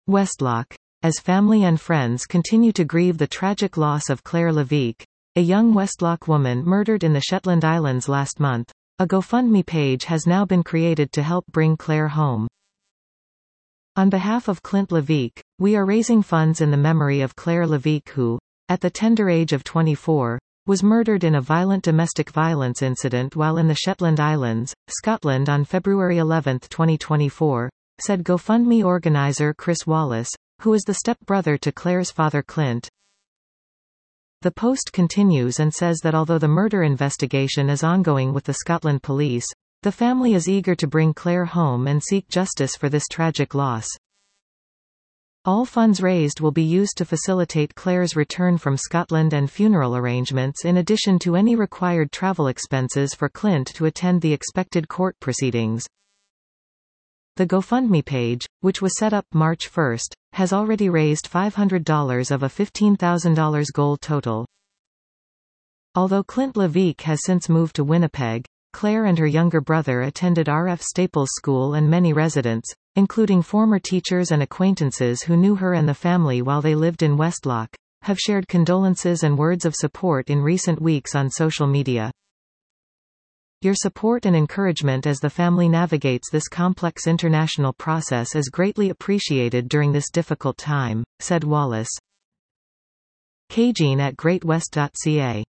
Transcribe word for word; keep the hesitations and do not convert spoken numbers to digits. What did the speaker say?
Westlock. As family and friends continue to grieve the tragic loss of Claire Levique, a young Westlock woman murdered in the Shetland Islands last month, a GoFundMe page has now been created to help bring Claire home. On behalf of Clint Levique, we are raising funds in the memory of Claire Levique who, at the tender age of twenty-four, was murdered in a violent domestic violence incident while in the Shetland Islands, Scotland on February eleventh twenty twenty-four, said GoFundMe organizer Chris Wallace, who is the step-brother to Claire's father Clint. The post continues and says that although the murder investigation is ongoing with the Scotland police, the family is eager to bring Claire home and seek justice for this tragic loss. All funds raised will be used to facilitate Claire's return from Scotland and funeral arrangements in addition to any required travel expenses for Clint to attend the expected court proceedings. The GoFundMe page, which was set up March first, has already raised five hundred dollars of a fifteen thousand dollars goal total. Although Clint Levique has since moved to Winnipeg, Claire and her younger brother attended R F Staples School, and many residents, including former teachers and acquaintances who knew her and the family while they lived in Westlock, have shared condolences and words of support in recent weeks on social media. Your support and encouragement as the family navigates this complex international process is greatly appreciated during this difficult time, said Wallace. Kagene at great west dot c a